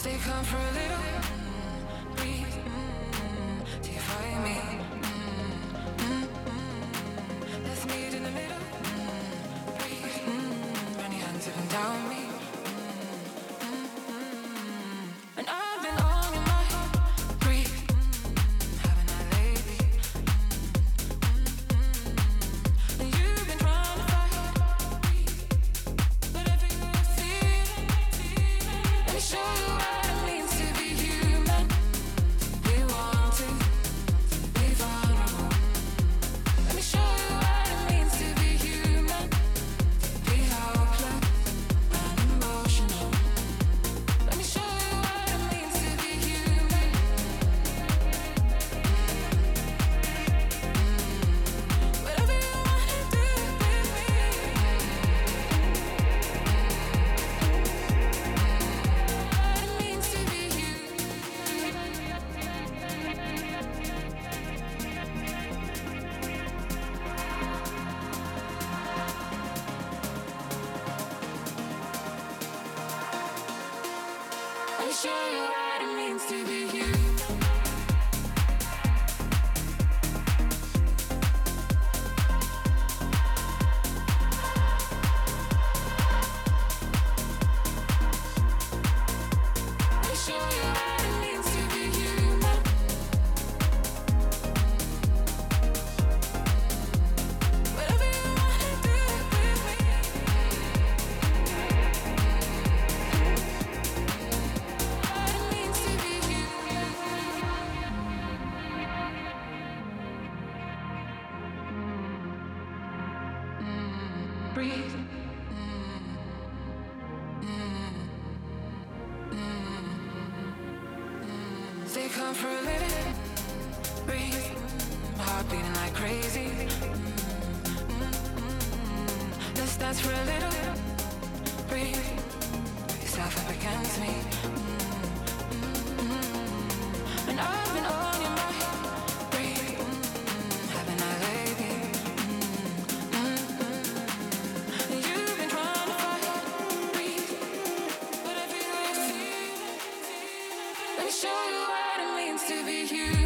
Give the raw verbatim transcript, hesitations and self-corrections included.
Stay calm for a little. Mm, breathe. Mm, till you find me. Mm, mm, mm. Let's meet in the middle. Mm, breathe. Mm, run your hands up and down me. Mm, mm, mm. And I've been on your mind. Breathe. Mm, haven't I lately? Mm, mm, mm. And you've been trying to fight. Breathe. Whatever you're feeling. Let me show you what it means to be human. Be wanted, be vulnerable. Let me show you what it means to be human. Be helpless and emotional. Let me show you what it means to be human. Whatever you wanna do with me. What it means to be human. Let me show you what it means to be you. Let me show you what it means to be human. Whatever you wanna do with me. What it means to be human. Breathe. Stay calm for a minute. Breathe. My heart beating like crazy. Let's dance for a little. Breathe. Put yourself up against me. And I've been on your mind. Breathe. Haven't I lately? And you've been trying to fight. Breathe. Whatever you're feeling. Let me show you what it means to be human.